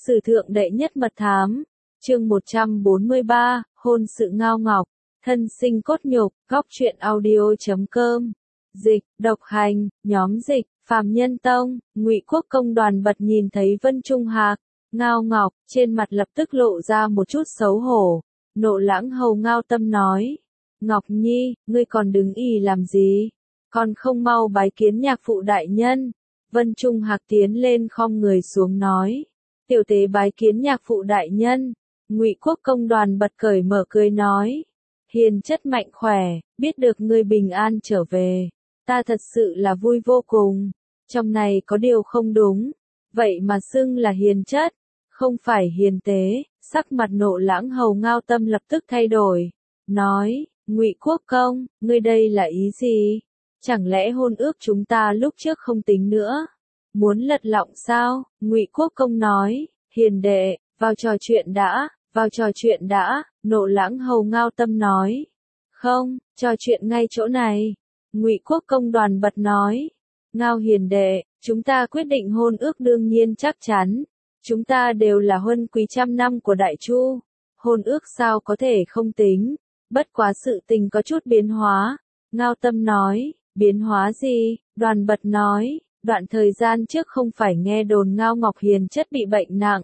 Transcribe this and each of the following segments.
Sử thượng đệ nhất mật thám, chương 143, hôn sự Ngao Ngọc, thân sinh cốt nhục, góc truyện audio.com, dịch, độc hành, nhóm dịch, Phàm Nhân Tông, Ngụy Quốc Công Đoàn Bật nhìn thấy Vân Trung Hạc, Ngao Ngọc, trên mặt lập tức lộ ra một chút xấu hổ, nộ lãng hầu Ngao Tâm nói, Ngọc Nhi, ngươi còn đứng ì làm gì, còn không mau bái kiến nhạc phụ đại nhân. Vân Trung Hạc tiến lên khom người xuống nói, tiểu tế bái kiến nhạc phụ đại nhân. Ngụy Quốc Công Đoàn Bật cởi mở cười nói, hiền chất mạnh khỏe, biết được ngươi bình an trở về, ta thật sự là vui vô cùng. Trong này có điều không đúng, vậy mà xưng là hiền chất, không phải hiền tế. Sắc mặt nộ lãng hầu Ngao Tâm lập tức thay đổi, nói, Ngụy Quốc Công, ngươi đây là ý gì? Chẳng lẽ hôn ước chúng ta lúc trước không tính nữa? Muốn lật lọng sao? Ngụy Quốc Công nói, hiền đệ, vào trò chuyện đã, vào trò chuyện đã. Nộ lãng hầu Ngao Tâm nói, không, trò chuyện ngay chỗ này. Ngụy Quốc Công Đoàn Bật nói, Ngao hiền đệ, chúng ta quyết định hôn ước đương nhiên chắc chắn. Chúng ta đều là huân quý trăm năm của Đại Chu, hôn ước sao có thể không tính, bất quá sự tình có chút biến hóa. Ngao Tâm nói, biến hóa gì? Đoàn Bật nói, đoạn thời gian trước không phải nghe đồn Ngao Ngọc hiền chất bị bệnh nặng.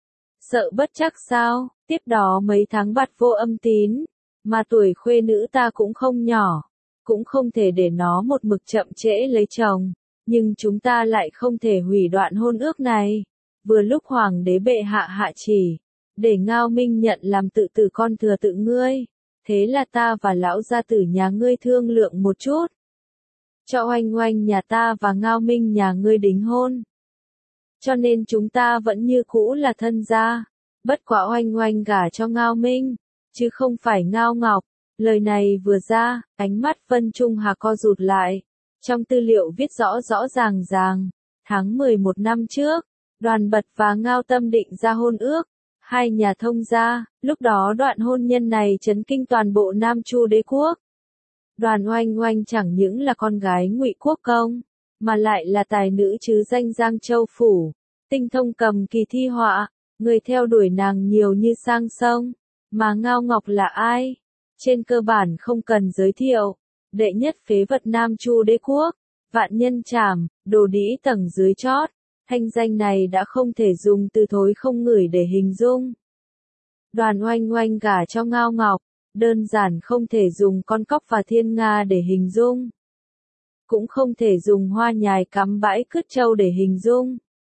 Sợ bất chắc sao, tiếp đó mấy tháng bạt vô âm tín, mà tuổi khuê nữ ta cũng không nhỏ, cũng không thể để nó một mực chậm trễ lấy chồng, nhưng chúng ta lại không thể hủy đoạn hôn ước này. Vừa lúc hoàng đế bệ hạ hạ chỉ, để Ngao Minh nhận làm tự tử con thừa tự ngươi, thế là ta và lão gia tử nhà ngươi thương lượng một chút. Cho oanh oanh nhà ta và Ngao Minh nhà ngươi đính hôn. Cho nên chúng ta vẫn như cũ là thân gia, bất quá oanh oanh gả cho Ngao Minh, chứ không phải Ngao Ngọc. Lời này vừa ra, ánh mắt Vân Trung Hạc co rụt lại. Trong tư liệu viết rõ rõ ràng ràng, tháng 11 năm trước, Đoàn Bật và Ngao Tâm định ra hôn ước, hai nhà thông gia, lúc đó đoạn hôn nhân này chấn kinh toàn bộ Nam Chu đế quốc. Đoàn oanh oanh chẳng những là con gái Ngụy Quốc Công, mà lại là tài nữ chứ danh Giang Châu Phủ, tinh thông cầm kỳ thi họa, người theo đuổi nàng nhiều như sang sông. Mà Ngao Ngọc là ai? Trên cơ bản không cần giới thiệu, đệ nhất phế vật Nam Chu đế quốc, vạn nhân trảm, đồ đĩ tầng dưới chót. Thanh danh này đã không thể dùng từ thối không ngửi để hình dung. Đoàn oanh oanh gả cho Ngao Ngọc, đơn giản không thể dùng con cóc và thiên nga để hình dung. Cũng không thể dùng hoa nhài cắm bãi cứt trâu để hình dung.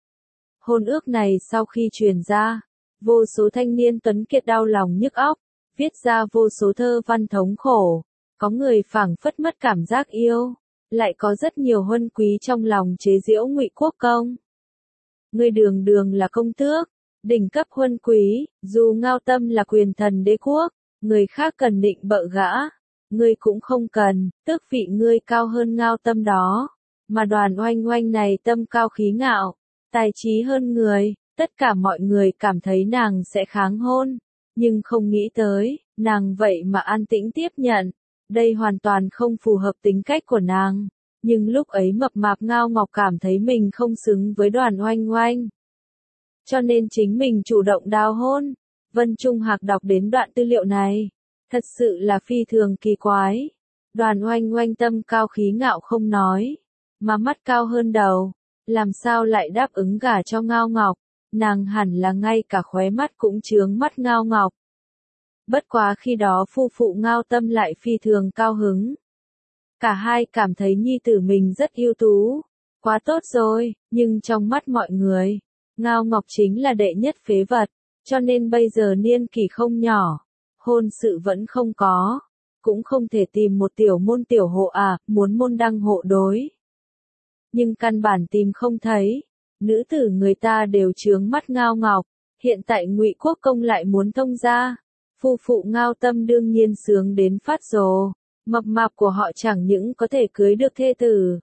Hôn ước này sau khi truyền ra, vô số thanh niên tuấn kiệt đau lòng nhức óc, viết ra vô số thơ văn thống khổ. Có người phảng phất mất cảm giác yêu, lại có rất nhiều huân quý trong lòng chế giễu Ngụy Quốc Công. Ngươi đường đường là công tước, đỉnh cấp huân quý, dù Ngao Tâm là quyền thần đế quốc, người khác cần định bợ gã, ngươi cũng không cần, tước vị ngươi cao hơn Ngao Tâm đó. Mà đoàn oanh oanh này tâm cao khí ngạo, tài trí hơn người, tất cả mọi người cảm thấy nàng sẽ kháng hôn, nhưng không nghĩ tới, nàng vậy mà an tĩnh tiếp nhận, đây hoàn toàn không phù hợp tính cách của nàng. Nhưng lúc ấy mập mạp Ngao Ngọc cảm thấy mình không xứng với đoàn oanh oanh, cho nên chính mình chủ động đào hôn. Vân Trung Hạc đọc đến đoạn tư liệu này, thật sự là phi thường kỳ quái. Đoàn oanh oanh tâm cao khí ngạo không nói, mà mắt cao hơn đầu, làm sao lại đáp ứng gả cho Ngao Ngọc, nàng hẳn là ngay cả khóe mắt cũng chướng mắt Ngao Ngọc. Bất quá khi đó phu phụ Ngao Tâm lại phi thường cao hứng. Cả hai cảm thấy nhi tử mình rất ưu tú, quá tốt rồi, nhưng trong mắt mọi người, Ngao Ngọc chính là đệ nhất phế vật, cho nên bây giờ niên kỷ không nhỏ, hôn sự vẫn không có, cũng không thể tìm một tiểu môn tiểu hộ muốn môn đăng hộ đối. Nhưng căn bản tìm không thấy, nữ tử người ta đều chướng mắt Ngao Ngọc, hiện tại Ngụy Quốc Công lại muốn thông gia, phu phụ Ngao Tâm đương nhiên sướng đến phát rồ. Mập mạp của họ chẳng những có thể cưới được thê tử,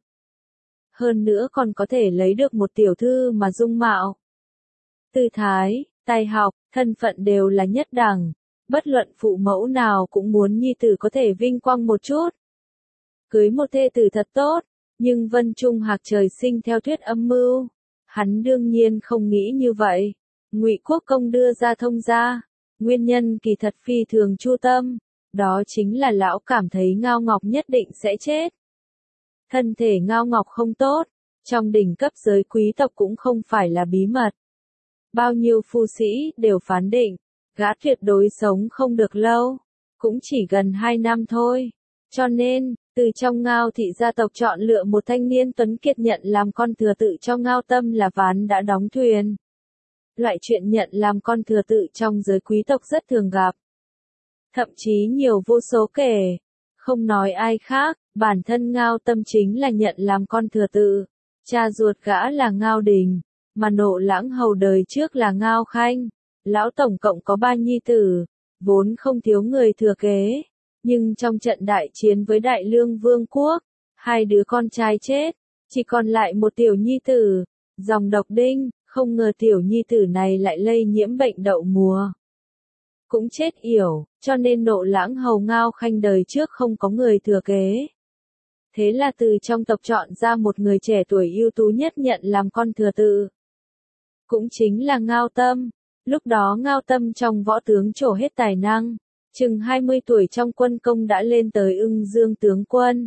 hơn nữa còn có thể lấy được một tiểu thư mà dung mạo, tư thái, tài học, thân phận đều là nhất đẳng, bất luận phụ mẫu nào cũng muốn nhi tử có thể vinh quang một chút. Cưới một thê tử thật tốt, nhưng Vân Trung Hạc trời sinh theo thuyết âm mưu, hắn đương nhiên không nghĩ như vậy. Ngụy Quốc Công đưa ra thông gia, nguyên nhân kỳ thật phi thường chu tâm, đó chính là lão cảm thấy Ngao Ngọc nhất định sẽ chết. Thân thể Ngao Ngọc không tốt, trong đỉnh cấp giới quý tộc cũng không phải là bí mật. Bao nhiêu phu sĩ đều phán định, gã tuyệt đối sống không được lâu, cũng chỉ gần 2 năm thôi. Cho nên, từ trong Ngao thị gia tộc chọn lựa một thanh niên tuấn kiệt nhận làm con thừa tự cho Ngao Tâm là ván đã đóng thuyền. Loại chuyện nhận làm con thừa tự trong giới quý tộc rất thường gặp. Thậm chí nhiều vô số kể. Không nói ai khác, bản thân Ngao Tâm chính là nhận làm con thừa tự. Cha ruột gã là Ngao Đình, mà Nộ Lãng hầu đời trước là Ngao Khanh. Lão tổng cộng có 3 nhi tử, vốn không thiếu người thừa kế. Nhưng trong trận đại chiến với Đại Lương Vương quốc, 2 đứa con trai chết, chỉ còn lại một tiểu nhi tử, dòng độc đinh, không ngờ tiểu nhi tử này lại lây nhiễm bệnh đậu mùa. Cũng chết yểu, cho nên Nộ Lãng hầu Ngao Khanh đời trước không có người thừa kế. Thế là từ trong tộc chọn ra một người trẻ tuổi ưu tú nhất nhận làm con thừa tự. Cũng chính là Ngao Tâm. Lúc đó Ngao Tâm trong võ tướng trổ hết tài năng, chừng 20 tuổi trong quân công đã lên tới Ưng Dương tướng quân.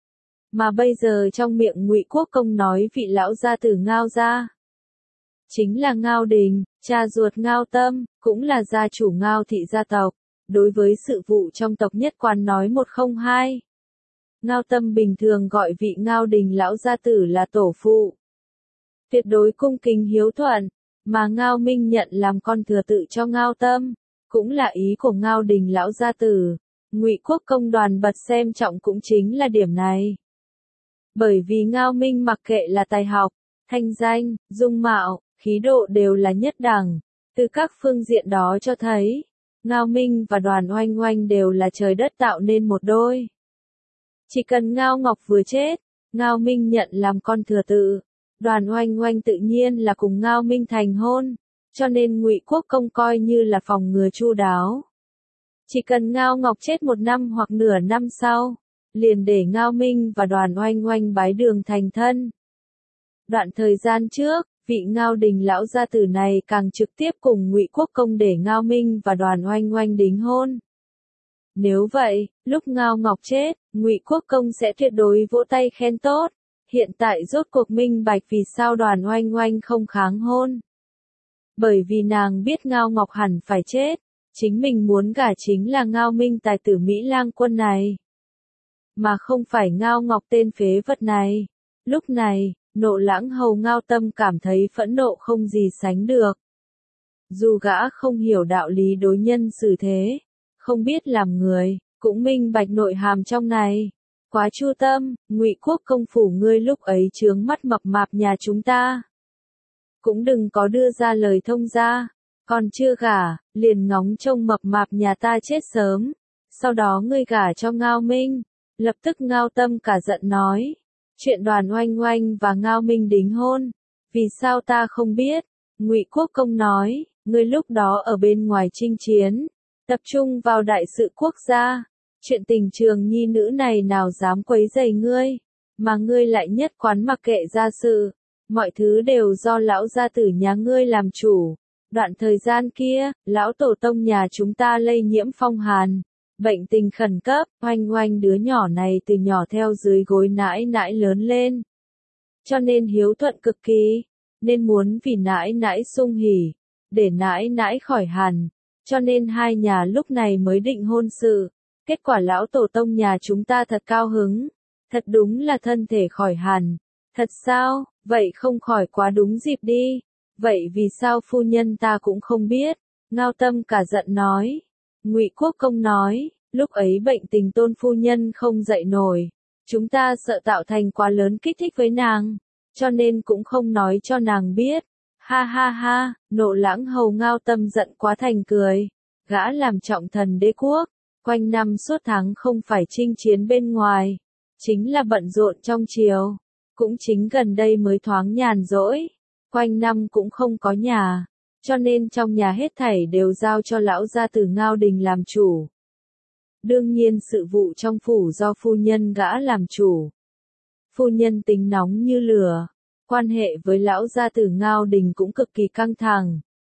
Mà bây giờ trong miệng Ngụy Quốc Công nói vị lão gia tử Ngao gia, chính là Ngao Đình, cha ruột Ngao Tâm, cũng là gia chủ Ngao thị gia tộc. Đối với sự vụ trong tộc nhất quan nói 102. Ngao Tâm bình thường gọi vị Ngao Đình lão gia tử là tổ phụ. Tuyệt đối cung kính hiếu thuận, mà Ngao Minh nhận làm con thừa tự cho Ngao Tâm, cũng là ý của Ngao Đình lão gia tử. Ngụy Quốc Công đoàn bật xem trọng cũng chính là điểm này. Bởi vì Ngao Minh mặc kệ là tài học, thanh danh, dung mạo, khí độ đều là nhất đẳng, từ các phương diện đó cho thấy, Ngao Minh và Đoàn Oanh Oanh đều là trời đất tạo nên một đôi. Chỉ cần Ngao Ngọc vừa chết, Ngao Minh nhận làm con thừa tự, Đoàn Oanh Oanh tự nhiên là cùng Ngao Minh thành hôn, cho nên Ngụy Quốc Công coi như là phòng ngừa chu đáo. Chỉ cần Ngao Ngọc chết 1 năm hoặc nửa năm sau, liền để Ngao Minh và Đoàn Oanh Oanh bái đường thành thân. Đoạn thời gian trước, vị Ngao Đình lão gia tử này càng trực tiếp cùng Ngụy Quốc Công để Ngao Minh và Đoàn Oanh Oanh đính hôn. Nếu vậy, lúc Ngao Ngọc chết, Ngụy Quốc Công sẽ tuyệt đối vỗ tay khen tốt. Hiện tại rốt cuộc minh bạch vì sao Đoàn Oanh Oanh không kháng hôn. Bởi vì nàng biết Ngao Ngọc hẳn phải chết, chính mình muốn gả chính là Ngao Minh tài tử Mỹ Lang Quân này, mà không phải Ngao Ngọc tên phế vật này. Lúc này, Nộ Lãng hầu Ngao Tâm cảm thấy phẫn nộ không gì sánh được. Dù gã không hiểu đạo lý đối nhân xử thế, không biết làm người, cũng minh bạch nội hàm trong này. Quá chu tâm, Ngụy Quốc Công phủ ngươi lúc ấy chướng mắt mập mạp nhà chúng ta. Cũng đừng có đưa ra lời thông gia, còn chưa gả, liền ngóng trông mập mạp nhà ta chết sớm. Sau đó ngươi gả cho Ngao Minh. Lập tức Ngao Tâm cả giận nói, chuyện Đoàn Oanh Oanh và Ngao Minh đính hôn, vì sao ta không biết? Ngụy Quốc Công nói, ngươi lúc đó ở bên ngoài chinh chiến, tập trung vào đại sự quốc gia, chuyện tình trường nhi nữ này nào dám quấy rầy ngươi, mà ngươi lại nhất quán mặc kệ gia sự, mọi thứ đều do lão gia tử nhà ngươi làm chủ. Đoạn thời gian kia, lão tổ tông nhà chúng ta lây nhiễm phong hàn, bệnh tình khẩn cấp, Oanh Oanh đứa nhỏ này từ nhỏ theo dưới gối nãi nãi lớn lên. Cho nên hiếu thuận cực kỳ, nên muốn vì nãi nãi sung hỉ, để nãi nãi khỏi hàn, cho nên hai nhà lúc này mới định hôn sự. Kết quả lão tổ tông nhà chúng ta thật cao hứng, thật đúng là thân thể khỏi hàn. Thật sao, vậy không khỏi quá đúng dịp đi, vậy vì sao phu nhân ta cũng không biết? Ngao Tâm cả giận nói. Ngụy Quốc Công nói, lúc ấy bệnh tình tôn phu nhân không dậy nổi, chúng ta sợ tạo thành quá lớn kích thích với nàng, cho nên cũng không nói cho nàng biết. Ha ha ha, Nộ Lãng hầu Ngao Tâm giận quá thành cười, gã làm trọng thần đế quốc, quanh năm suốt tháng không phải chinh chiến bên ngoài, chính là bận rộn trong triều, cũng chính gần đây mới thoáng nhàn rỗi, quanh năm cũng không có nhà, cho nên trong nhà hết thảy đều giao cho lão gia tử Ngao Đình làm chủ. Đương nhiên sự vụ trong phủ do phu nhân gã làm chủ. Phu nhân tính nóng như lửa, quan hệ với lão gia tử Ngao Đình cũng cực kỳ căng thẳng.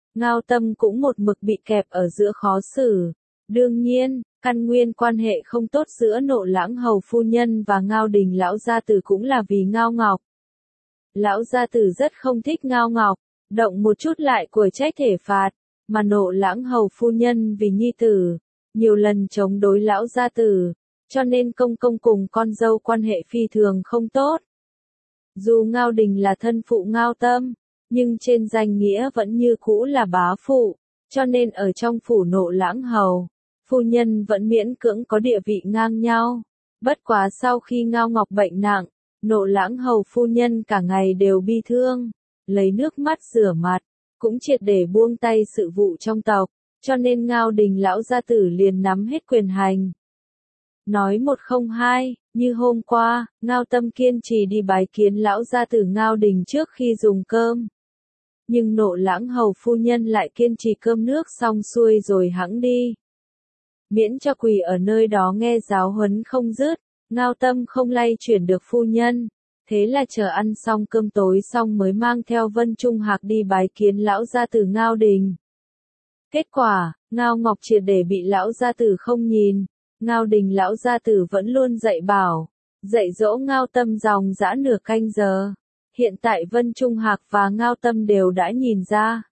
Ngao Tâm cũng một mực bị kẹp ở giữa khó xử. Đương nhiên, căn nguyên quan hệ không tốt giữa Nộ Lãng hầu phu nhân và Ngao Đình lão gia tử cũng là vì Ngao Ngọc. Lão gia tử rất không thích Ngao Ngọc, động một chút lại của trách thể phạt, mà Nộ Lãng hầu phu nhân vì nhi tử, nhiều lần chống đối lão gia tử, cho nên công công cùng con dâu quan hệ phi thường không tốt. Dù Ngao Đình là thân phụ Ngao Tâm, nhưng trên danh nghĩa vẫn như cũ là bá phụ, cho nên ở trong phủ Nộ Lãng hầu, phu nhân vẫn miễn cưỡng có địa vị ngang nhau. Bất quá sau khi Ngao Ngọc bệnh nặng, Nộ Lãng hầu phu nhân cả ngày đều bi thương, lấy nước mắt rửa mặt, cũng triệt để buông tay sự vụ trong tộc, cho nên Ngao Đình lão gia tử liền nắm hết quyền hành. Nói một không hai, như hôm qua, Ngao Tâm kiên trì đi bái kiến lão gia tử Ngao Đình trước khi dùng cơm. Nhưng Nộ Lãng hầu phu nhân lại kiên trì cơm nước xong xuôi rồi hẵng đi. Miễn cho quỳ ở nơi đó nghe giáo huấn không dứt, Ngao Tâm không lay chuyển được phu nhân. Thế là chờ ăn xong cơm tối xong mới mang theo Vân Trung Hạc đi bái kiến lão gia tử Ngao Đình. Kết quả, Ngao Ngọc triệt để bị lão gia tử không nhìn. Ngao Đình lão gia tử vẫn luôn dạy bảo, dạy dỗ Ngao Tâm dòng dã nửa canh giờ. Hiện tại Vân Trung Hạc và Ngao Tâm đều đã nhìn ra.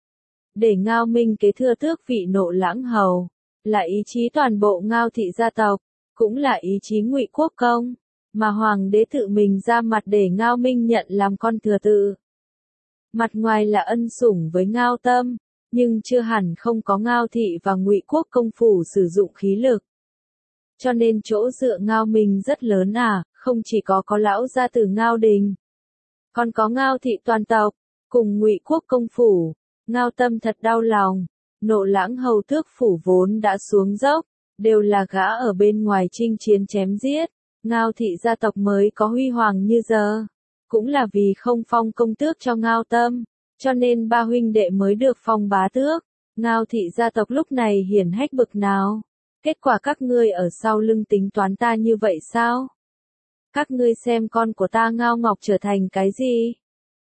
Để Ngao Minh kế thừa tước vị Nộ Lãng hầu, là ý chí toàn bộ Ngao thị gia tộc, cũng là ý chí Ngụy Quốc công, mà hoàng đế tự mình ra mặt để Ngao Minh nhận làm con thừa tự. Mặt ngoài là ân sủng với Ngao Tâm, nhưng chưa hẳn không có Ngao thị và Ngụy Quốc công phủ sử dụng khí lực. Cho nên chỗ dựa Ngao Minh rất lớn không chỉ có lão gia tử Ngao Đình, còn có Ngao thị toàn tộc, cùng Ngụy Quốc công phủ. Ngao Tâm thật đau lòng, Nộ Lãng hầu tước phủ vốn đã xuống dốc, đều là gã ở bên ngoài chinh chiến chém giết, Ngao thị gia tộc mới có huy hoàng như giờ. Cũng là vì không phong công tước cho Ngao Tâm, cho nên ba huynh đệ mới được phong bá tước. Ngao thị gia tộc lúc này hiển hách bực nào. Kết quả các ngươi ở sau lưng tính toán ta như vậy sao? Các ngươi xem con của ta Ngao Ngọc trở thành cái gì?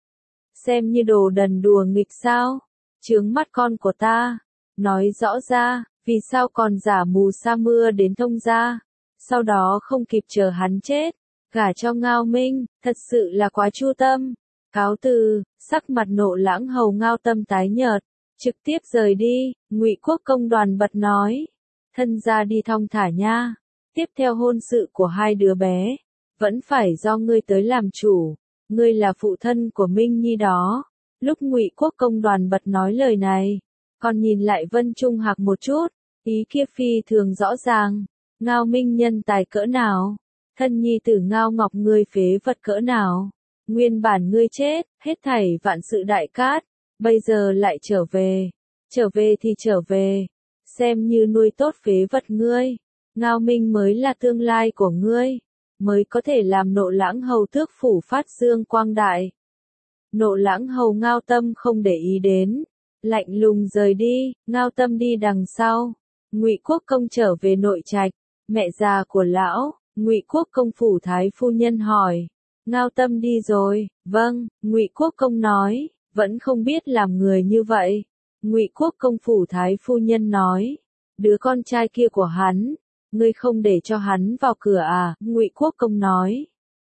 Xem như đồ đần đùa nghịch sao? Chướng mắt con của ta. Nói rõ ra, vì sao còn giả mù sa mưa đến thông gia? Sau đó không kịp chờ hắn chết, gả cho Ngao Minh, thật sự là quá chu tâm. Cáo từ, sắc mặt Nộ Lãng hầu Ngao Tâm tái nhợt, trực tiếp rời đi. Ngụy Quốc công Đoàn bật nói, thân gia đi thong thả nha, tiếp theo hôn sự của hai đứa bé, vẫn phải do ngươi tới làm chủ, ngươi là phụ thân của Minh Nhi đó. Lúc Ngụy Quốc công Đoàn bật nói lời này, còn nhìn lại Vân Trung Hạc một chút, ý kia phi thường rõ ràng. Ngao Minh nhân tài cỡ nào, thân nhi tử Ngao Ngọc ngươi phế vật cỡ nào, nguyên bản ngươi chết, hết thảy vạn sự đại cát, bây giờ lại trở về thì trở về, xem như nuôi tốt phế vật ngươi. Ngao Minh mới là tương lai của ngươi, mới có thể làm Nộ Lãng hầu tước phủ phát dương quang đại. Nộ Lãng hầu Ngao Tâm không để ý đến, lạnh lùng rời đi. Ngao Tâm đi đằng sau, Ngụy Quốc công trở về nội trạch. Mẹ già của lão, Ngụy Quốc công phủ thái phu nhân hỏi, Ngao Tâm đi rồi? Vâng, Ngụy Quốc công nói, vẫn không biết làm người như vậy. Ngụy Quốc công phủ thái phu nhân nói, đứa con trai kia của hắn, ngươi không để cho hắn vào cửa à? Ngụy Quốc công nói,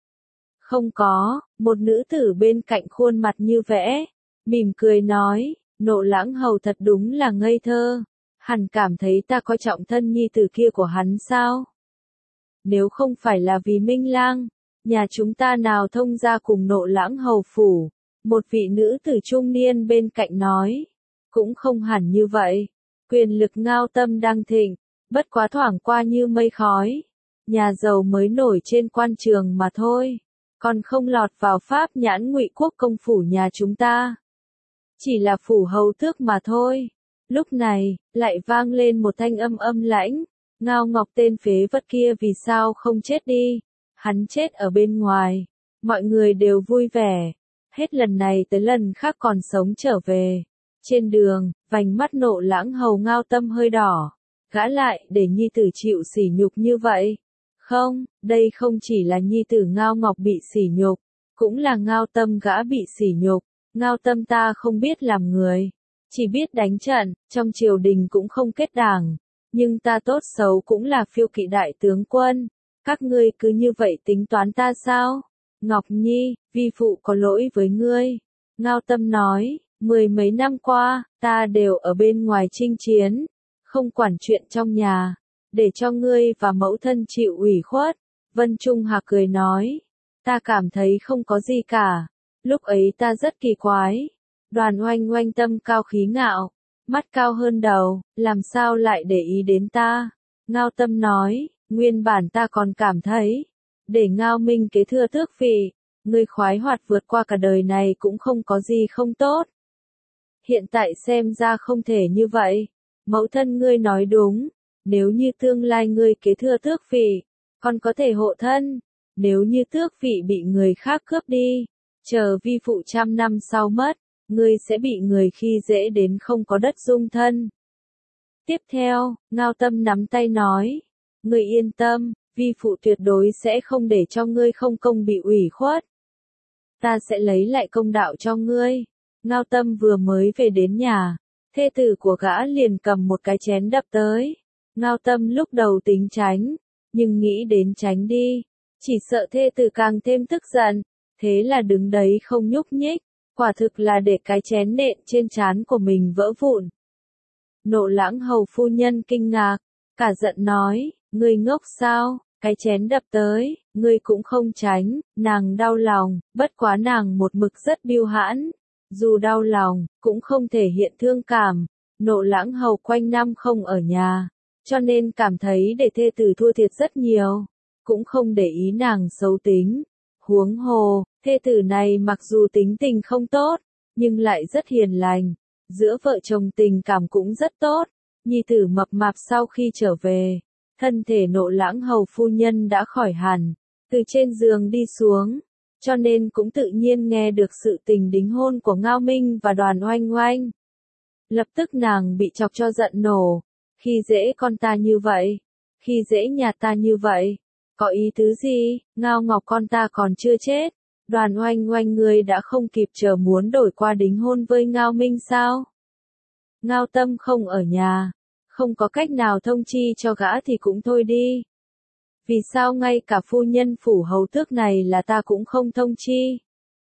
không có. Một nữ tử bên cạnh khuôn mặt như vẽ, mỉm cười nói, Nộ Lãng hầu thật đúng là ngây thơ. Hẳn cảm thấy ta coi trọng thân nhi tử kia của hắn sao? Nếu không phải là vì Minh Lang, nhà chúng ta nào thông ra cùng Nộ Lãng hầu phủ? Một vị nữ tử trung niên bên cạnh nói, cũng không hẳn như vậy. Quyền lực Ngao Tâm đang thịnh, bất quá thoảng qua như mây khói. Nhà giàu mới nổi trên quan trường mà thôi, còn không lọt vào pháp nhãn Ngụy Quốc công phủ nhà chúng ta. Chỉ là phủ hầu tước mà thôi. Lúc này, lại vang lên một thanh âm âm lãnh, Ngao Ngọc tên phế vật kia vì sao không chết đi? Hắn chết ở bên ngoài, mọi người đều vui vẻ, hết lần này tới lần khác còn sống trở về. Trên đường, vành mắt Nộ Lãng hầu Ngao Tâm hơi đỏ, gã lại để nhi tử chịu sỉ nhục như vậy. Không, đây không chỉ là nhi tử Ngao Ngọc bị sỉ nhục, cũng là Ngao Tâm gã bị sỉ nhục. Ngao Tâm ta không biết làm người, chỉ biết đánh trận, trong triều đình cũng không kết đảng, nhưng ta tốt xấu cũng là phiêu kỵ đại tướng quân, các ngươi cứ như vậy tính toán ta sao? Ngọc Nhi, vi phụ có lỗi với ngươi. Ngao Tâm nói, 10 mấy năm qua, ta đều ở bên ngoài chinh chiến, không quản chuyện trong nhà, để cho ngươi và mẫu thân chịu ủy khuất. Vân Trung Hạc cười nói, ta cảm thấy không có gì cả, lúc ấy ta rất kỳ quái. Đoàn Oanh Oanh tâm cao khí ngạo, mắt cao hơn đầu, làm sao lại để ý đến ta? Ngao Tâm nói, nguyên bản ta còn cảm thấy, để Ngao Minh kế thừa tước vị, ngươi khoái hoạt vượt qua cả đời này cũng không có gì không tốt. Hiện tại xem ra không thể như vậy, mẫu thân ngươi nói đúng, nếu như tương lai ngươi kế thừa tước vị, còn có thể hộ thân, nếu như tước vị bị người khác cướp đi, chờ vi phụ 100 năm sau mất, ngươi sẽ bị người khi dễ đến không có đất dung thân. Tiếp theo, Ngao Tâm nắm tay nói, ngươi yên tâm, vi phụ tuyệt đối sẽ không để cho ngươi không công bị ủy khuất. Ta sẽ lấy lại công đạo cho ngươi. Ngao Tâm vừa mới về đến nhà, thê tử của gã liền cầm một cái chén đập tới. Ngao Tâm lúc đầu tính tránh, nhưng nghĩ đến tránh đi, chỉ sợ thê tử càng thêm tức giận, thế là đứng đấy không nhúc nhích, quả thực là để cái chén nện trên trán của mình vỡ vụn. Nộ Lãng hầu phu nhân kinh ngạc, cả giận nói, ngươi ngốc sao, cái chén đập tới, ngươi cũng không tránh, nàng đau lòng, bất quá nàng một mực rất biêu hãn, dù đau lòng, cũng không thể hiện thương cảm. Nộ Lãng hầu quanh năm không ở nhà, cho nên cảm thấy để thê tử thua thiệt rất nhiều, cũng không để ý nàng xấu tính. Huống hồ, thê tử này mặc dù tính tình không tốt, nhưng lại rất hiền lành, giữa vợ chồng tình cảm cũng rất tốt. Nhi tử mập mạp sau khi trở về, thân thể Nộ Lãng hầu phu nhân đã khỏi hẳn, từ trên giường đi xuống, cho nên cũng tự nhiên nghe được sự tình đính hôn của Ngao Minh và Đoàn Oanh Oanh. Lập tức nàng bị chọc cho giận nổ, khi dễ con ta như vậy, khi dễ nhà ta như vậy, có ý tứ gì? Ngao Ngọc con ta còn chưa chết, Đoàn Oanh Oanh ngươi đã không kịp chờ muốn đổi qua đính hôn với Ngao Minh sao? Ngao Tâm không ở nhà, không có cách nào thông chi cho gã thì cũng thôi đi. Vì sao ngay cả phu nhân phủ hầu tước này là ta cũng không thông chi?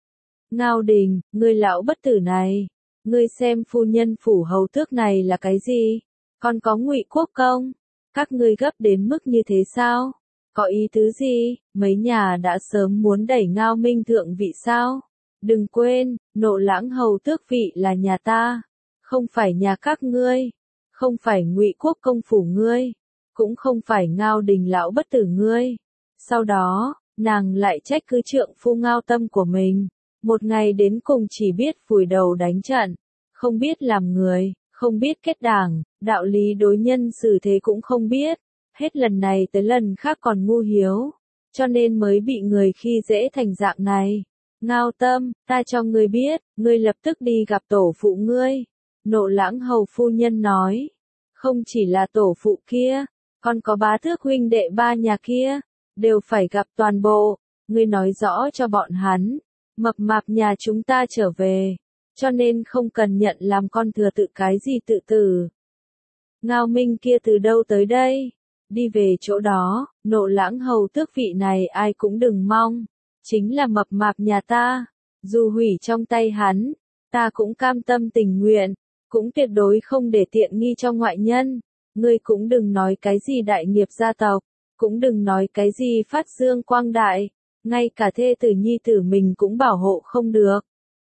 Ngao Đình, ngươi lão bất tử này, ngươi xem phu nhân phủ hầu tước này là cái gì? Còn có Ngụy Quốc Công, các ngươi gấp đến mức như thế sao? Có ý tứ gì? Mấy nhà đã sớm muốn đẩy Ngao Minh thượng vị sao? Đừng quên, Nộ Lãng hầu tước vị là nhà ta, không phải nhà các ngươi, không phải Ngụy Quốc Công phủ ngươi, cũng không phải Ngao Đình lão bất tử ngươi. Sau đó, nàng lại trách cứ trượng phu Ngao Tâm của mình, một ngày đến cùng chỉ biết vùi đầu đánh trận, không biết làm người, không biết kết đảng, đạo lý đối nhân xử thế cũng không biết, hết lần này tới lần khác còn ngu hiếu, cho nên mới bị người khi dễ thành dạng này. Ngao Tâm, ta cho ngươi biết, ngươi lập tức đi gặp tổ phụ ngươi. Nộ Lãng hầu phu nhân nói, không chỉ là tổ phụ kia, còn có bá tước huynh đệ ba nhà kia, đều phải gặp toàn bộ, ngươi nói rõ cho bọn hắn, mập mạp nhà chúng ta trở về, cho nên không cần nhận làm con thừa tự cái gì tự tử. Ngao Minh kia từ đâu tới đây? Đi về chỗ đó, Nộ Lãng hầu tước vị này ai cũng đừng mong, chính là mập mạp nhà ta, dù hủy trong tay hắn, ta cũng cam tâm tình nguyện, cũng tuyệt đối không để tiện nghi cho ngoại nhân. Ngươi cũng đừng nói cái gì đại nghiệp gia tộc, cũng đừng nói cái gì phát dương quang đại, ngay cả thê tử nhi tử mình cũng bảo hộ không được.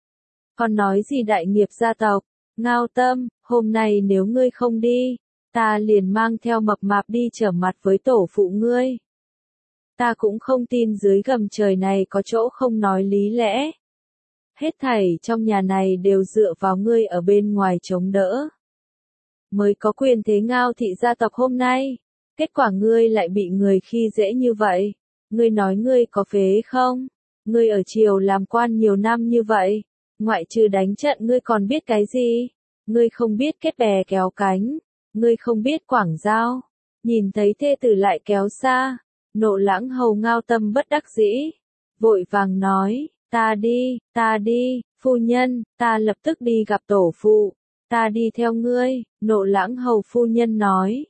Còn nói gì đại nghiệp gia tộc? Ngao Tâm, hôm nay nếu ngươi không đi, ta liền mang theo mập mạp đi trở mặt với tổ phụ ngươi. Ta cũng không tin dưới gầm trời này có chỗ không nói lý lẽ. Hết thảy trong nhà này đều dựa vào ngươi ở bên ngoài chống đỡ, mới có quyền thế Ngao thị gia tộc hôm nay. Kết quả ngươi lại bị người khi dễ như vậy. Ngươi nói ngươi có phế không? Ngươi ở triều làm quan nhiều năm như vậy, ngoại trừ đánh trận ngươi còn biết cái gì? Ngươi không biết kết bè kéo cánh, ngươi không biết quảng giao. Nhìn thấy thê tử lại kéo xa, Nộ Lãng hầu Ngao Tâm bất đắc dĩ, vội vàng nói, ta đi, phu nhân, ta lập tức đi gặp tổ phụ, ta đi theo ngươi, Nộ Lãng Hầu phu nhân nói.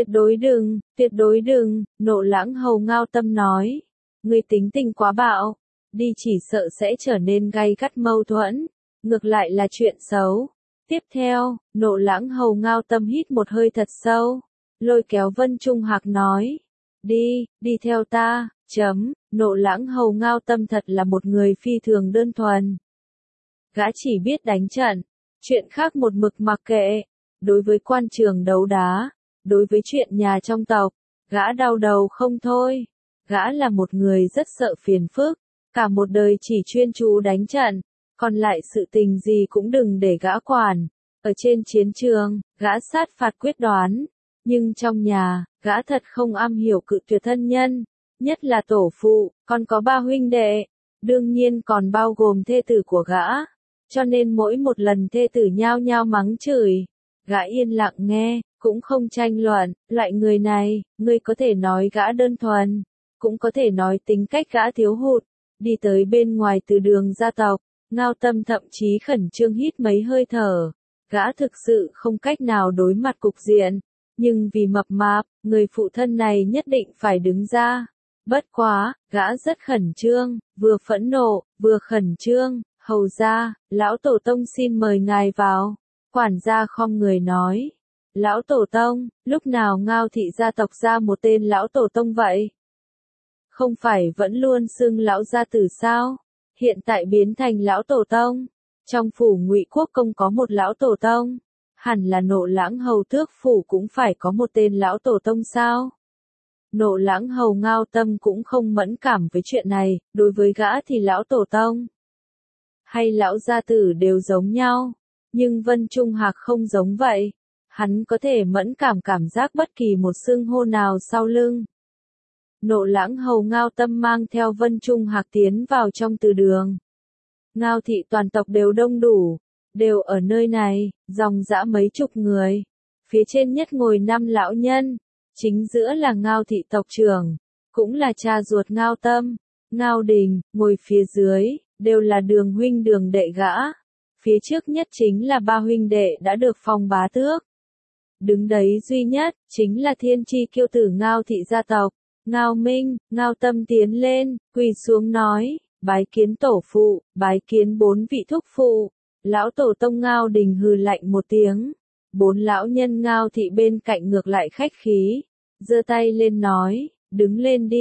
Tuyệt đối đừng, Nộ Lãng Hầu Ngao Tâm nói. Ngươi tính tình quá bạo, đi chỉ sợ sẽ trở nên gay gắt mâu thuẫn, ngược lại là chuyện xấu. Tiếp theo, Nộ Lãng Hầu Ngao Tâm hít một hơi thật sâu, lôi kéo Vân Trung Hạc nói. Đi theo ta, Nộ Lãng Hầu Ngao Tâm thật là một người phi thường đơn thuần. Gã chỉ biết đánh trận, chuyện khác một mực mặc kệ. Đối với quan trường đấu đá, đối với chuyện nhà trong tộc, gã đau đầu không thôi. Gã là một người rất sợ phiền phức, cả một đời chỉ chuyên chú đánh trận, còn lại sự tình gì cũng đừng để gã quản. Ở trên chiến trường, gã sát phạt quyết đoán, nhưng trong nhà, gã thật không am hiểu cự tuyệt thân nhân, nhất là tổ phụ, còn có 3 huynh đệ, đương nhiên còn bao gồm thê tử của gã. Cho nên mỗi một lần thê tử nhao nhao mắng chửi, gã yên lặng nghe, cũng không tranh luận. Loại người này, ngươi có thể nói gã đơn thuần, cũng có thể nói tính cách gã thiếu hụt. Đi tới bên ngoài từ đường gia tộc, Ngao Tâm thậm chí khẩn trương hít mấy hơi thở. Gã thực sự không cách nào đối mặt cục diện, nhưng vì mập mạp, người phụ thân này nhất định phải đứng ra. Bất quá, gã rất khẩn trương, vừa phẫn nộ, vừa khẩn trương. Hầu gia, lão tổ tông xin mời ngài vào. Quản gia khom người nói. Lão tổ tông, lúc nào Ngao thị gia tộc ra một tên lão tổ tông vậy? Không phải vẫn luôn xưng lão gia tử sao? Hiện tại biến thành lão tổ tông. Trong phủ Ngụy Quốc công có một lão tổ tông, hẳn là Nộ Lãng Hầu Tước phủ cũng phải có một tên lão tổ tông sao? Nộ Lãng Hầu Ngao Tâm cũng không mẫn cảm với chuyện này, đối với gã thì lão tổ tông hay lão gia tử đều giống nhau, nhưng Vân Trung Hạc không giống vậy. Hắn có thể mẫn cảm giác bất kỳ một xưng hô nào sau lưng. Nộ Lãng Hầu Ngao Tâm mang theo Vân Trung Hạc tiến vào trong từ đường. Ngao thị toàn tộc đều đông đủ, đều ở nơi này, dòng dã mấy chục người. Phía trên nhất ngồi 5 lão nhân, chính giữa là Ngao thị tộc trưởng, cũng là cha ruột Ngao Tâm, Ngao Đình, ngồi phía dưới, đều là đường huynh đường đệ gã. Phía trước nhất chính là 3 huynh đệ đã được phong bá tước. Đứng đấy duy nhất, chính là thiên chi kiêu tử Ngao thị gia tộc, Ngao Minh. Ngao Tâm tiến lên, quỳ xuống nói, bái kiến tổ phụ, bái kiến 4 vị thúc phụ. Lão tổ tông Ngao Đình hừ lạnh một tiếng. 4 lão nhân Ngao thị bên cạnh ngược lại khách khí, giơ tay lên nói, đứng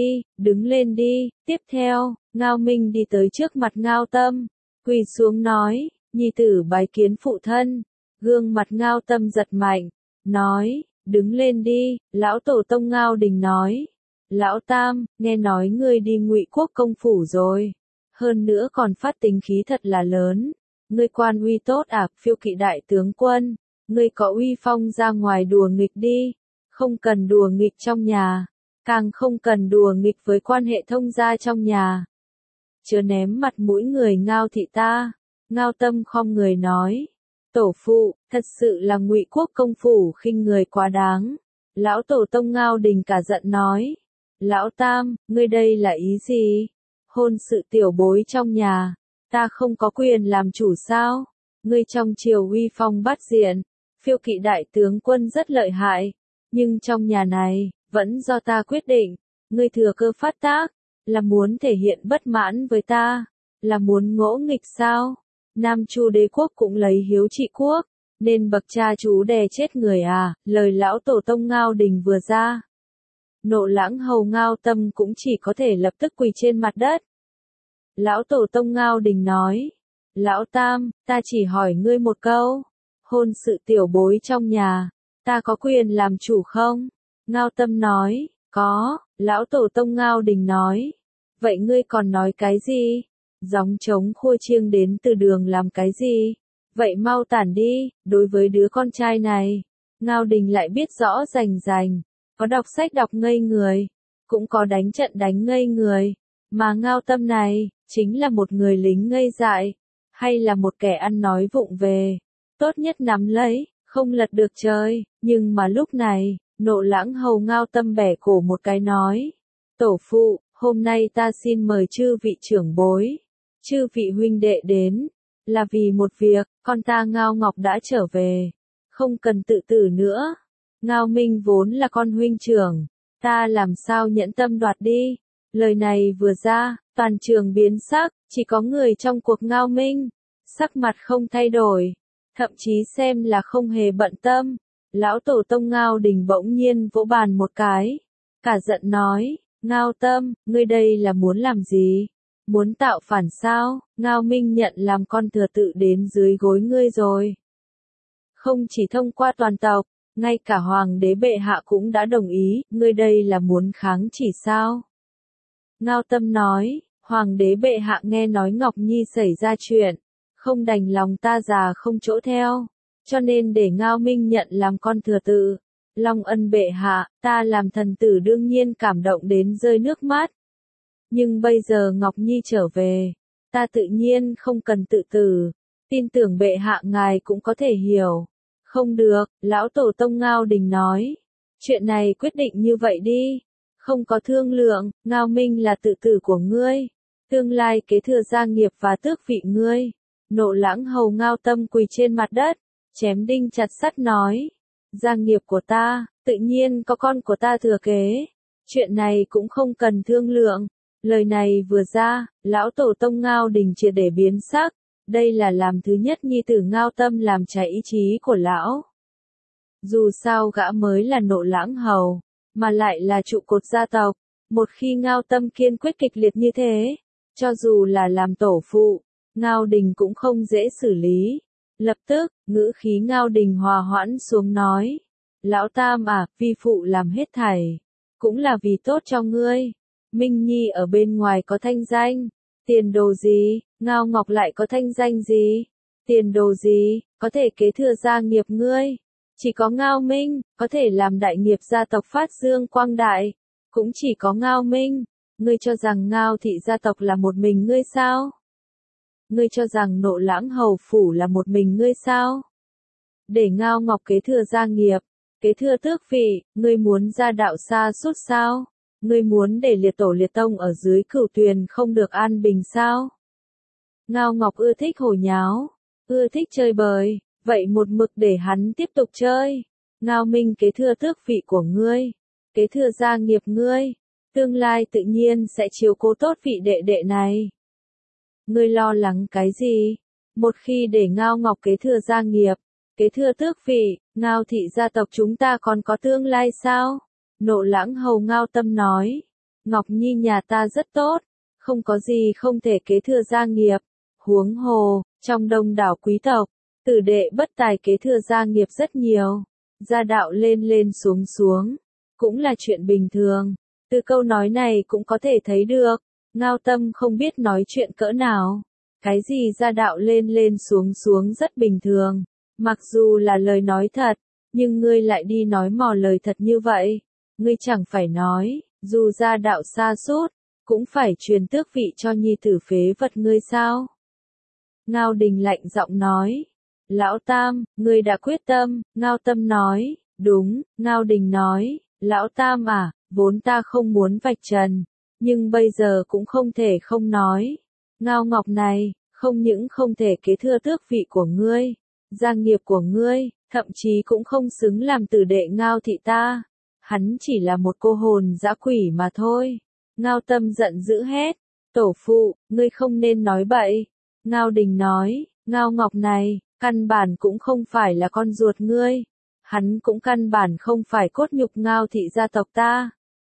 lên đi. Tiếp theo, Ngao Minh đi tới trước mặt Ngao Tâm, quỳ xuống nói, nhi tử bái kiến phụ thân. Gương mặt Ngao Tâm giật mạnh, nói, đứng lên đi. Lão tổ tông Ngao Đình nói, lão Tam, nghe nói ngươi đi Ngụy Quốc công phủ rồi, hơn nữa còn phát tính khí thật là lớn. Ngươi quan uy tốt à, Phiêu Kỵ đại tướng quân, ngươi có uy phong ra ngoài đùa nghịch đi, không cần đùa nghịch trong nhà, càng không cần đùa nghịch với quan hệ thông gia trong nhà. Chớ ném mặt mũi người Ngao thị ta. Ngao Tâm khom người nói, tổ phụ, thật sự là Ngụy Quốc công phủ khinh người quá đáng. Lão tổ tông Ngao Đình cả giận nói, lão Tam, ngươi đây là ý gì? Hôn sự tiểu bối trong nhà, ta không có quyền làm chủ sao? Ngươi trong triều uy phong bát diện, Phiêu Kỵ đại tướng quân rất lợi hại, nhưng trong nhà này, vẫn do ta quyết định. Ngươi thừa cơ phát tác, là muốn thể hiện bất mãn với ta, là muốn ngỗ nghịch sao? Nam Chu đế quốc cũng lấy hiếu trị quốc, nên bậc cha chú đè chết người à? Lời lão tổ tông Ngao Đình vừa ra, Nộ Lãng Hầu Ngao Tâm cũng chỉ có thể lập tức quỳ trên mặt đất. Lão tổ tông Ngao Đình nói, lão Tam, ta chỉ hỏi ngươi một câu, hôn sự tiểu bối trong nhà, ta có quyền làm chủ không? Ngao Tâm nói, có. Lão tổ tông Ngao Đình nói, vậy ngươi còn nói cái gì? Gióng trống khua chiêng đến từ đường làm cái gì? Vậy mau tản đi. Đối với đứa con trai này, Ngao Đình lại biết rõ rành, có đọc sách đọc ngây người, cũng có đánh trận đánh ngây người, mà Ngao Tâm này, chính là một người lính ngây dại, hay là một kẻ ăn nói vụng về, tốt nhất nắm lấy, không lật được trời. Nhưng mà lúc này, Nộ Lãng Hầu Ngao Tâm bẻ cổ một cái nói, tổ phụ, hôm nay ta xin mời chư vị trưởng bối, chư vị huynh đệ đến, là vì một việc, con ta Ngao Ngọc đã trở về. Không cần tự tử nữa. Ngao Minh vốn là con huynh trưởng. Ta làm sao nhẫn tâm đoạt đi. Lời này vừa ra, toàn trường biến sắc, chỉ có người trong cuộc Ngao Minh. Sắc mặt không thay đổi. Thậm chí xem là không hề bận tâm. Lão tổ tông Ngao Đình bỗng nhiên vỗ bàn một cái. Cả giận nói, Ngao Tâm, ngươi đây là muốn làm gì? Muốn tạo phản sao? Ngao Minh nhận làm con thừa tự đến dưới gối ngươi rồi. Không chỉ thông qua toàn tộc, ngay cả hoàng đế bệ hạ cũng đã đồng ý, ngươi đây là muốn kháng chỉ sao? Ngao Tâm nói, hoàng đế bệ hạ nghe nói Ngọc Nhi xảy ra chuyện, không đành lòng ta già không chỗ theo, cho nên để Ngao Minh nhận làm con thừa tự. Long ân bệ hạ, ta làm thần tử đương nhiên cảm động đến rơi nước mắt. Nhưng bây giờ Ngọc Nhi trở về, ta tự nhiên không cần tự tử, tin tưởng bệ hạ ngài cũng có thể hiểu. Không được, lão tổ tông Ngao Đình nói, chuyện này quyết định như vậy đi, không có thương lượng, Ngao Minh là tự tử của ngươi, tương lai kế thừa gia nghiệp và tước vị ngươi. Nộ Lãng hầu Ngao Tâm quỳ trên mặt đất, chém đinh chặt sắt nói, gia nghiệp của ta, tự nhiên có con của ta thừa kế, chuyện này cũng không cần thương lượng. Lời này vừa ra, lão tổ tông Ngao Đình triệt để biến sắc, đây là làm thứ nhất nhi tử Ngao Tâm làm trái ý chí của lão. Dù sao gã mới là Nộ Lãng hầu, mà lại là trụ cột gia tộc, một khi Ngao Tâm kiên quyết kịch liệt như thế, cho dù là làm tổ phụ, Ngao Đình cũng không dễ xử lý. Lập tức, ngữ khí Ngao Đình hòa hoãn xuống nói, lão Tam à, vi phụ làm hết thảy, cũng là vì tốt cho ngươi. Minh Nhi ở bên ngoài có thanh danh, tiền đồ gì, Ngao Ngọc lại có thanh danh gì, tiền đồ gì, có thể kế thừa gia nghiệp ngươi. Chỉ có Ngao Minh, có thể làm đại nghiệp gia tộc phát dương quang đại, cũng chỉ có Ngao Minh. Ngươi cho rằng Ngao thị gia tộc là một mình ngươi sao? Ngươi cho rằng Nộ Lãng hầu phủ là một mình ngươi sao? Để Ngao Ngọc kế thừa gia nghiệp, kế thừa tước vị, ngươi muốn ra đạo xa suốt sao? Ngươi muốn để liệt tổ liệt tông ở dưới Cửu Tuyền không được an bình sao? Ngao Ngọc ưa thích hồ nháo, ưa thích chơi bời, vậy một mực để hắn tiếp tục chơi. Ngao Minh kế thừa tước vị của ngươi, kế thừa gia nghiệp ngươi, tương lai tự nhiên sẽ chiếu cố tốt vị đệ đệ này. Ngươi lo lắng cái gì? Một khi để Ngao Ngọc kế thừa gia nghiệp, kế thừa tước vị, Ngao thị gia tộc chúng ta còn có tương lai sao? Nộ Lãng hầu Ngao Tâm nói, Ngọc Nhi nhà ta rất tốt, không có gì không thể kế thừa gia nghiệp. Huống hồ, trong đông đảo quý tộc, tử đệ bất tài kế thừa gia nghiệp rất nhiều, gia đạo lên lên xuống xuống, cũng là chuyện bình thường. Từ câu nói này cũng có thể thấy được, Ngao Tâm không biết nói chuyện cỡ nào. Cái gì gia đạo lên lên xuống xuống rất bình thường, mặc dù là lời nói thật, nhưng ngươi lại đi nói mò lời thật như vậy. Ngươi chẳng phải nói, dù gia đạo xa sút cũng phải truyền tước vị cho nhi tử phế vật ngươi sao? Ngao Đình lạnh giọng nói, lão Tam, ngươi đã quyết tâm. Ngao Tâm nói, đúng. Ngao Đình nói, lão Tam à, vốn ta không muốn vạch trần, nhưng bây giờ cũng không thể không nói. Ngao Ngọc này, không những không thể kế thừa tước vị của ngươi, gia nghiệp của ngươi, thậm chí cũng không xứng làm tử đệ Ngao thị ta. Hắn chỉ là một cô hồn dã quỷ mà thôi. Ngao Tâm giận dữ hét, tổ phụ, ngươi không nên nói bậy. Ngao Đình nói, Ngao Ngọc này, căn bản cũng không phải là con ruột ngươi. Hắn cũng căn bản không phải cốt nhục Ngao thị gia tộc ta.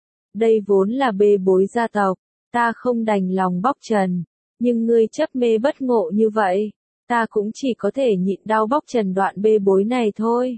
Đây vốn là bê bối gia tộc, ta không đành lòng bóc trần. Nhưng ngươi chấp mê bất ngộ như vậy, ta cũng chỉ có thể nhịn đau bóc trần đoạn bê bối này thôi.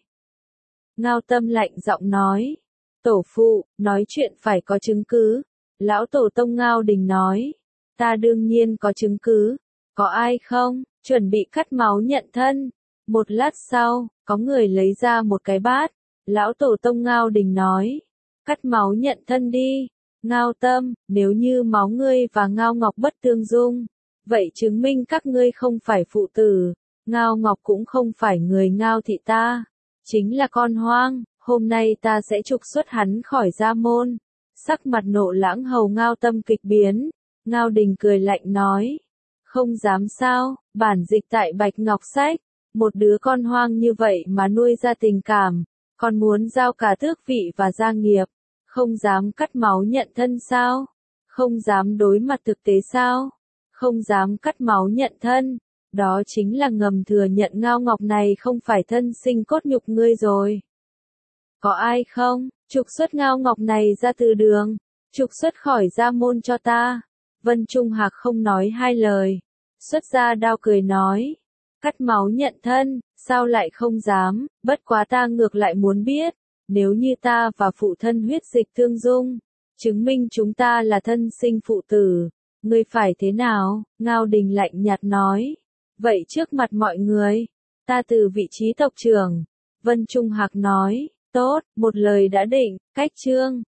Ngao Tâm lạnh giọng nói, tổ phụ, nói chuyện phải có chứng cứ. Lão tổ tông Ngao Đình nói, ta đương nhiên có chứng cứ. Có ai không? Chuẩn bị cắt máu nhận thân. Một lát sau, có người lấy ra một cái bát. Lão tổ tông Ngao Đình nói, cắt máu nhận thân đi. Ngao Tâm, nếu như máu ngươi và Ngao Ngọc bất tương dung, vậy chứng minh các ngươi không phải phụ tử. Ngao Ngọc cũng không phải người Ngao thị ta, chính là con hoang. Hôm nay ta sẽ trục xuất hắn khỏi gia môn. Sắc mặt Nộ Lãng hầu Ngao Tâm kịch biến. Ngao Đình cười lạnh nói, Không dám sao, bản dịch tại Bạch Ngọc Sách. Một đứa con hoang như vậy mà nuôi ra tình cảm, còn muốn giao cả tước vị và gia nghiệp. Không dám cắt máu nhận thân sao? Không dám đối mặt thực tế sao? Không dám cắt máu nhận thân. Đó chính là ngầm thừa nhận Ngao Ngọc này không phải thân sinh cốt nhục ngươi rồi. Có ai không? Trục xuất Ngao Ngọc này ra từ đường. Trục xuất khỏi gia môn cho ta. Vân Trung Hạc không nói hai lời. Xuất ra đao cười nói. Cắt máu nhận thân, sao lại không dám, bất quá ta ngược lại muốn biết. Nếu như ta và phụ thân huyết dịch tương dung, chứng minh chúng ta là thân sinh phụ tử, ngươi phải thế nào? Ngao Đình lạnh nhạt nói. Vậy trước mặt mọi người, ta từ vị trí tộc trưởng. Vân Trung Hạc nói, tốt, một lời đã định, cách chương.